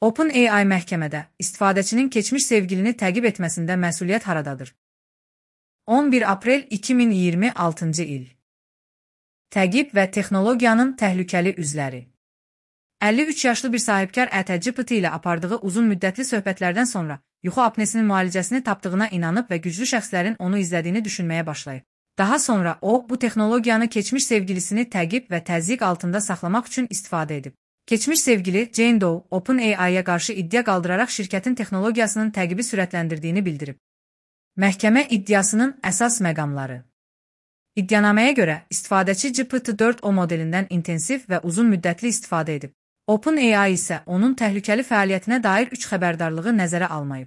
OpenAI məhkəmədə istifadəçinin keçmiş sevgilini təqib etməsində məsuliyyət haradadır? 11 aprel 2026-cı il. Təqib və texnologiyanın təhlükəli üzləri. 53 yaşlı bir sahibkar ChatGPT ilə apardığı uzun müddətli söhbətlərdən sonra yuxu apnesinin müalicəsini tapdığına inanıb və güclü şəxslərin onu izlədiyini düşünməyə başlayıb. Daha sonra o, bu texnologiyanı keçmiş sevgilisini təqib və təzyiq altında saxlamaq üçün istifadə edib. Keçmiş sevgili Jane Doe, OpenAI-yə qarşı iddia qaldıraraq şirkətin texnologiyasının təqibi sürətləndirdiyini bildirib. Məhkəmə iddiasının əsas məqamları. İddianaməyə görə, istifadəçi GPT-4o modelindən intensiv və uzun müddətli istifadə edib. OpenAI isə onun təhlükəli fəaliyyətinə dair 3 xəbərdarlığı nəzərə almayıb.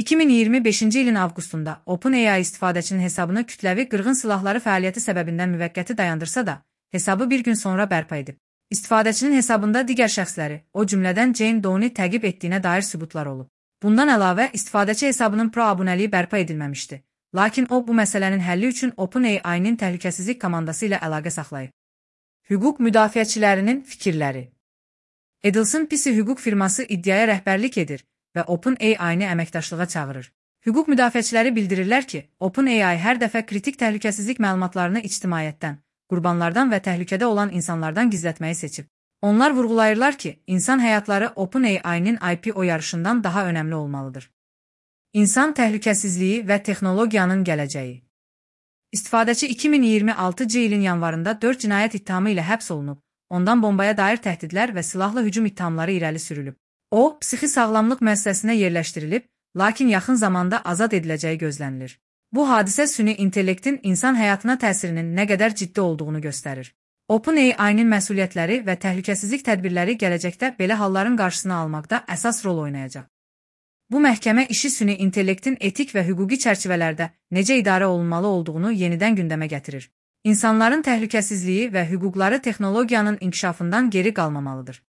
2025-ci ilin avqustunda OpenAI istifadəçinin hesabını kütləvi qırğın silahları fəaliyyəti səbəbindən müvəqqəti dayandırsa da, hesabı bir gün sonra bərpa edib. İstifadəçinin hesabında digər şəxsləri, o cümlədən Jane Doe-ni təqib etdiyinə dair sübutlar olub. Bundan əlavə, istifadəçi hesabının pro abunəliyi bərpa edilməmişdi. Lakin o, bu məsələnin həlli üçün OpenAI-nin təhlükəsizlik komandası ilə əlaqə saxlayıb. Hüquq müdafiəçilərinin fikirləri. Edelson PC hüquq firması iddiaya rəhbərlik edir və OpenAI-ni əməkdaşlığa çağırır. Hüquq müdafiəçiləri bildirirlər ki, OpenAI hər dəfə kritik təhlükəsizlik məlumatlarını ictimaiyyətdən, qurbanlardan və təhlükədə olan insanlardan gizlətməyi seçib. Onlar vurğulayırlar ki, insan həyatları OpenAI-nin IPO yarışından daha önəmli olmalıdır. İnsan təhlükəsizliyi və texnologiyanın gələcəyi. İstifadəçi 2026-cı ilin yanvarında 4 cinayət ittihamı ilə həbs olunub, ondan bombaya dair təhdidlər və silahlı hücum ittihamları irəli sürülüb. O, psixi sağlamlıq müəssisəsinə yerləşdirilib, lakin yaxın zamanda azad ediləcəyi gözlənilir. Bu hadisə süni intellektin insan həyatına təsirinin nə qədər ciddi olduğunu göstərir. OpenAI-nin məsuliyyətləri və təhlükəsizlik tədbirləri gələcəkdə belə halların qarşısını almaqda əsas rol oynayacaq. Bu məhkəmə işi süni intellektin etik və hüquqi çərçivələrdə necə idarə olunmalı olduğunu yenidən gündəmə gətirir. İnsanların təhlükəsizliyi və hüquqları texnologiyanın inkişafından geri qalmamalıdır.